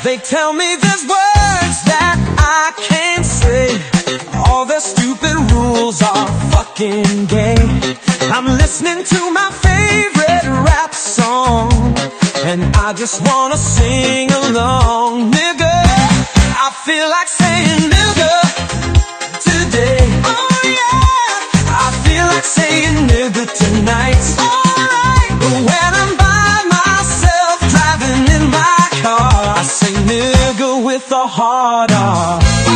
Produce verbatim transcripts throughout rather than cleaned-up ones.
They tell me there's words that I can't say. All their stupid rules are fucking gay. I'm listening to my favorite rap song, and I just wanna sing along. Nigga, I feel like saying nigga today. Oh yeah, I feel like saying nigga tonight. Alright, but when I'm by myself driving in my car, I say nigga with a hard R.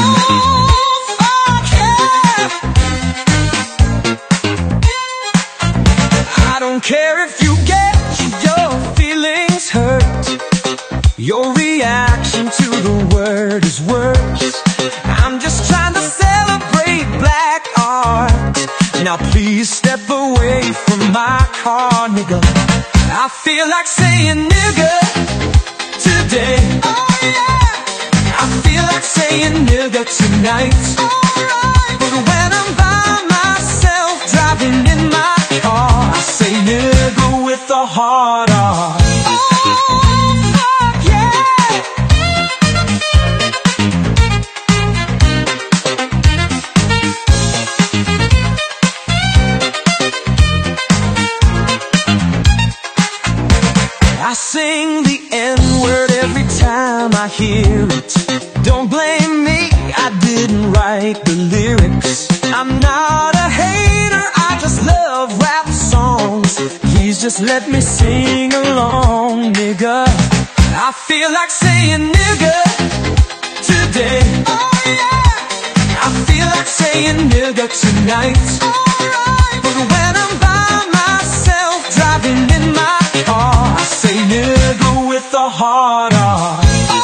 I don't care if you get your feelings hurt. Your reaction to the word is worse. I'm just trying to celebrate black art. Now please step away from my car, nigga. I feel like saying nigga today. Oh yeah, I feel like saying nigga tonight. Alright, but when I'm by myself driving in my car, I say nigga with a hard R. Oh, fuck yeah. I sing the N-word every time I hear it. Don't blame me, I didn't write the lyrics. I'm not a hater, I just love rap songs. Please just let me sing along, nigga. I feel like saying nigga today. Oh yeah, I feel like saying nigga tonight. Alright, but when I'm by myself driving in my car, I say nigga with a hard R.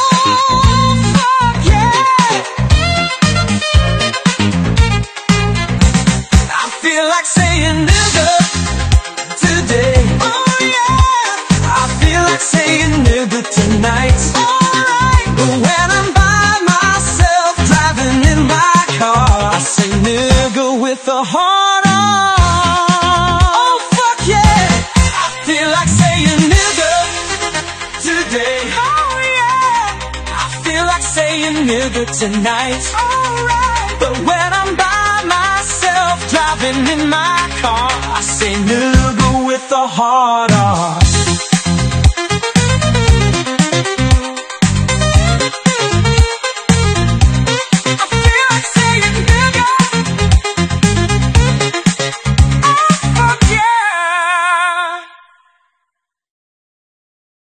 I feel like saying nigga today. Oh yeah, I feel like saying nigga tonight. Alright, but when I'm by myself driving in my car, I say nigga with a hard R. Oh fuck yeah, I feel like saying nigga today. Oh yeah, I feel like saying nigga tonight. Alright, but when I'm by driving in my car, I say nigga with a hard R.